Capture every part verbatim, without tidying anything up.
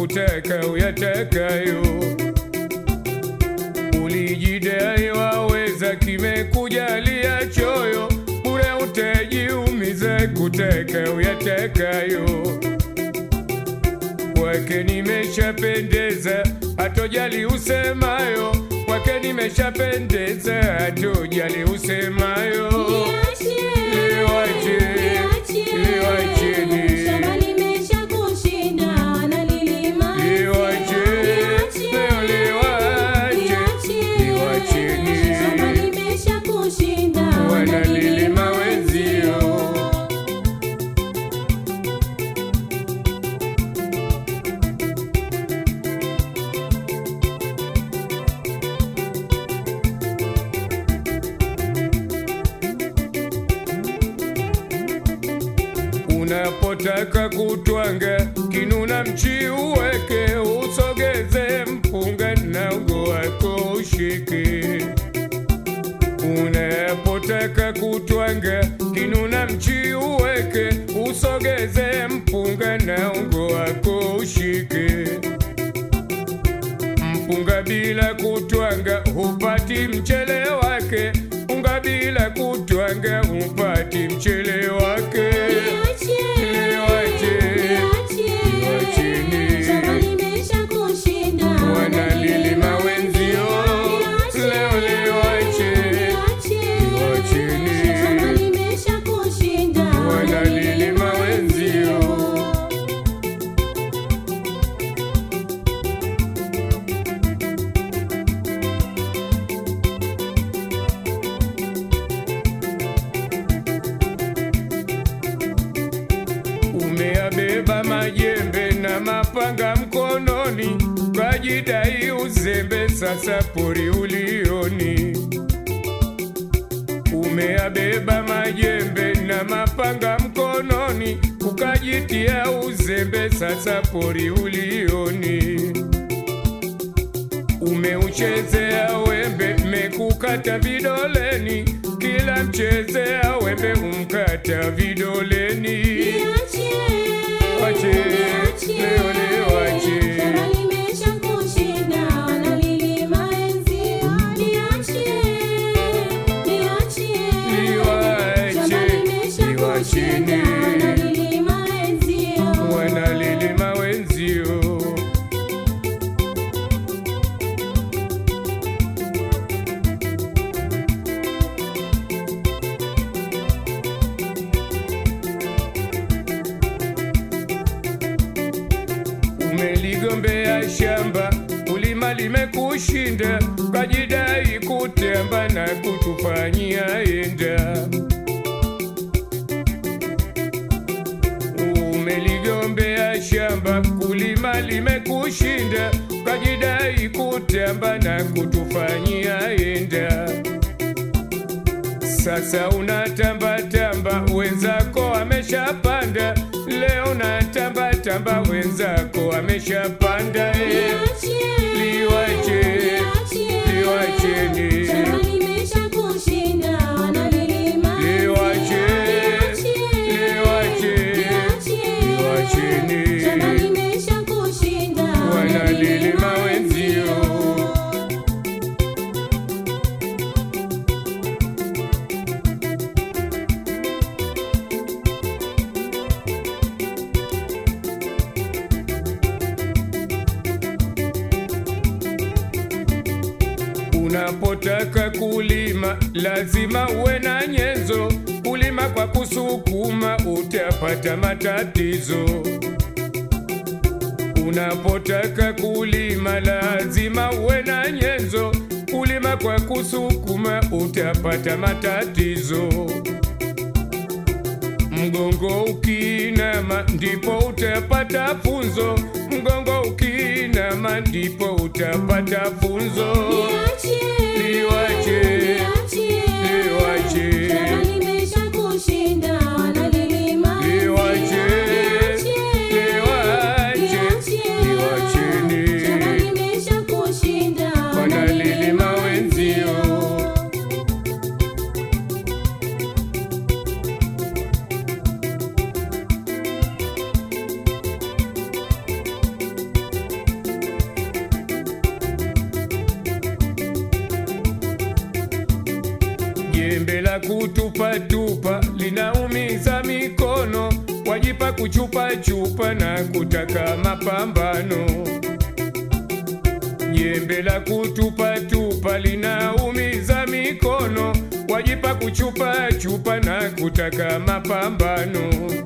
kutaka uyatakayo. Ulijidai waweza, kimekujalia choyo, bure utajiumiza kutaka uyatakayo. Kwake nimeshapendeza, hatojali usemayo, kwake nimeshapendeza, hatojali usemayo. Liwache, liwache ni shamba limesha kushinda, wanalilima liwache, leo liwache, liwache ni shamba limesha kushinda, wanalilima wenzio. Unapotaka kutwanga kinuna mchi uweke, usogeze mpunga na ungo wako ushike. Unapotaka kutwanga kinuna mchi uweke, usogeze mpunga na ungo wako ushike. Mpunga bila kutwanga hupati mchele wake, unga bila kutwanga hupati mchele wake. shamba limesha kushinda, Wanalilima wenzio, leo liwache, shamba limesha kushinda, wanalilima wenzio. Umeabeba majembe na mapanga mkononi, kajidai uzembe, sasa pori ulioni. Umeabeba majembe na mapanga mkononi, ukajitia uzembe, sasa pori ulioni. Umeuchezea wembe, mekukata vidoleni, kila mchezea wembe umkata vidoleni. Wache, leo liwache, shamba limesha kushinda, wanalilima wenzio. Liwache, liwache, shamba limesha kushinda, wanalilima wenzio. wanalilima wenzio. Umeligombea shamba, kulima limekushinda, kajidai kutemba na kutufanyia enda. Umeligombea shamba, kulima limekushinda, kajidai kutemba na kutufanyia enda. Sasa unatamba tamba, wenzako ameshapanda, leo unatamba tamba, wenzako ameshapanda. Liwache, liwache ni shamba limesha kushinda, wanalilima liwache, liwache, liwache ni shamba limesha kushinda, wanalilima wenzio. Unapotaka kulima lazima uwe na nyenzo, kulima kwa kusukuma utapata matatizo. Unapotaka kulima lazima uwe na nyenzo, kulima kwa kusukuma utapata matatizo. Mgongo ukiinama ndipo utapata funzo, mgongo ukiinama ndipo utapata funzo. Liwache, liwache, shamba limesha kushinda, wanalilima liwache, liwache, liwache ni shamba limesha kushinda, wanalilima wenzio. kutupa tupa linaumiza mikono, wajipa kuchupa chupa na kutaka mapambano. Jembe la kutupa tupa linaumiza mikono, wajipa kuchupa chupa na kutaka mapambano.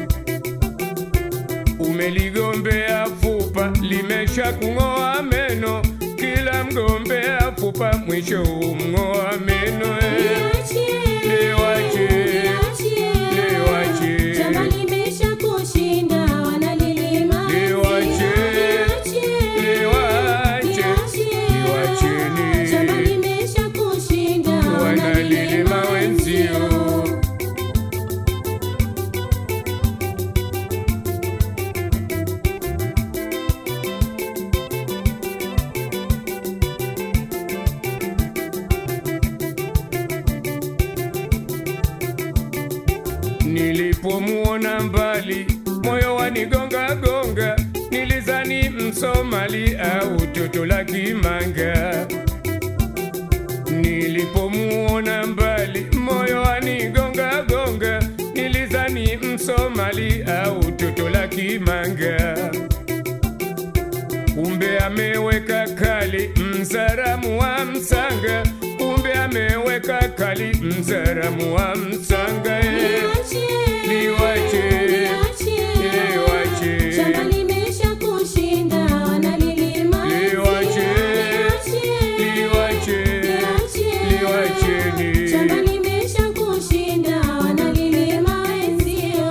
Umeligombea fupa limesha kung'oa meno, kila mgombea fupa mwisho umng'oa meno. Liwache, liwache, Shamba limesha kushinda wanalilima. liwache, liwache, liwacheni Shamba limesha kushinda wanalilima wenzio. Nilipomuona mbali moyo wanigonga gonga, nilizani Msomali au toto la Kimanga. Nilipomuona mbali moyo wanigonga gonga, nilizani Msomali au toto la Kimanga. Kumbe ameweka kali Mzaramu wa Msanga, kumbe ameweka kali Mzaramu wa Msanga. Liwache, liwache, Shamba limesha kushinda wanalilima. liwache, liwache, liwacheni Shamba limesha kushinda wanalilima wenzio.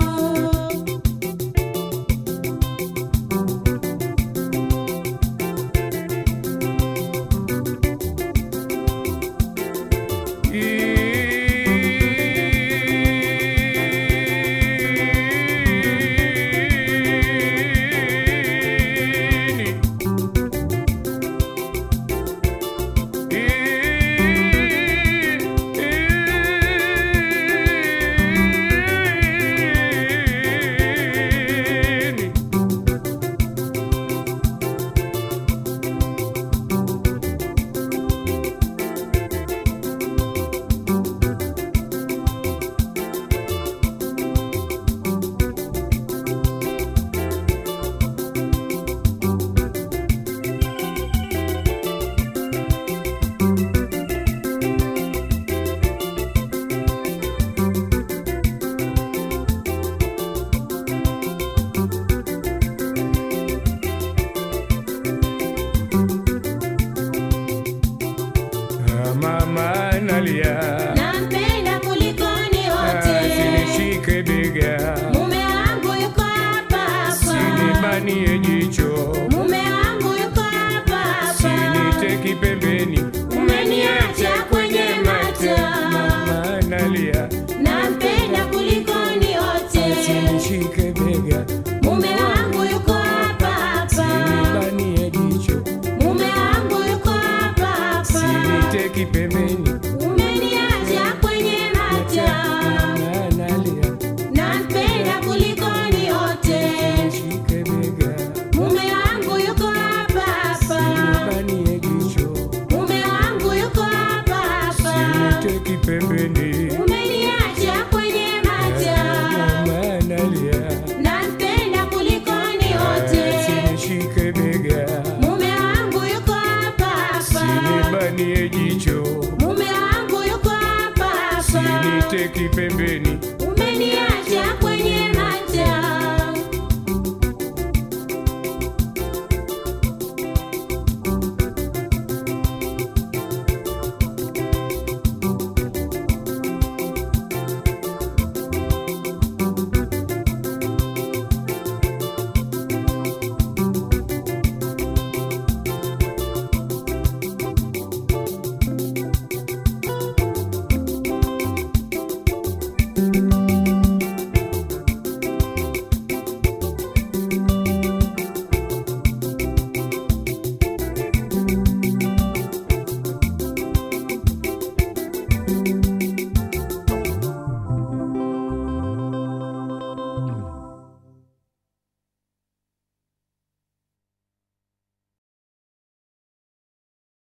Mama nalia, Nampenda kulikoni wote. sinishike bega, Mume wangu yuko hapa hapa. sinibanie jicho, Mume wangu yuko hapa hapa. siniteki pembeni, Umeniacha kwenye mata. mama nalia, Nampenda kulikoni wote. sinishike bega, Mume wangu yuko hapa hapa. sinibanie jicho, Mume wangu yuko hapa hapa. siniteki pembeni, Umeniacha kwenye mata. mama nalia, Nampenda kulikoni wote. sinishike bega, Mume wangu yuko hapa hapa. sinibanie jicho, Mume wangu yuko hapa hapa. siniteki pembeni, Umeniacha kwenye mata. mama nalia, Nampenda kulikoni wote. sinishike bega, Mume wangu yuko hapa hapa. sinibanie jicho, Mume wangu yuko hapa hapa. siniteki pembeni.